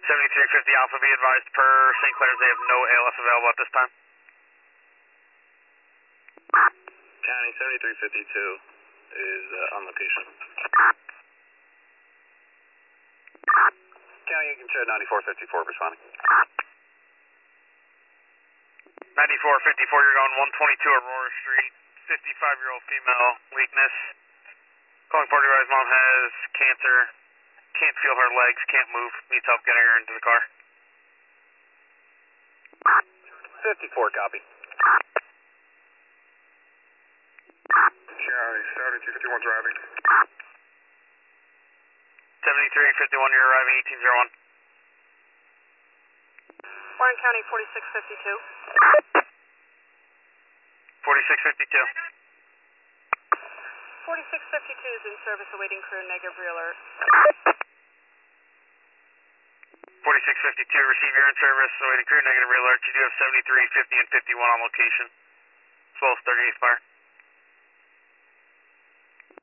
7350 Alpha, be advised per St. Clair's they have no ALF available at this time. County 7352 is on location. County, you can show 9454 responding. 9454, you're going 122 Aurora Street, 55-year-old female, weakness. Calling party rise, mom has cancer, can't feel her legs, can't move, needs help getting her into the car. 54, copy. County 7251 driving. 7351, you're arriving 1801. Warren County 4652. 4652. 4652 is in service awaiting crew, negative realer. 4652, receive your in service awaiting crew, negative real alert. You do have 7350 and 51 on location, as well as 38th fire.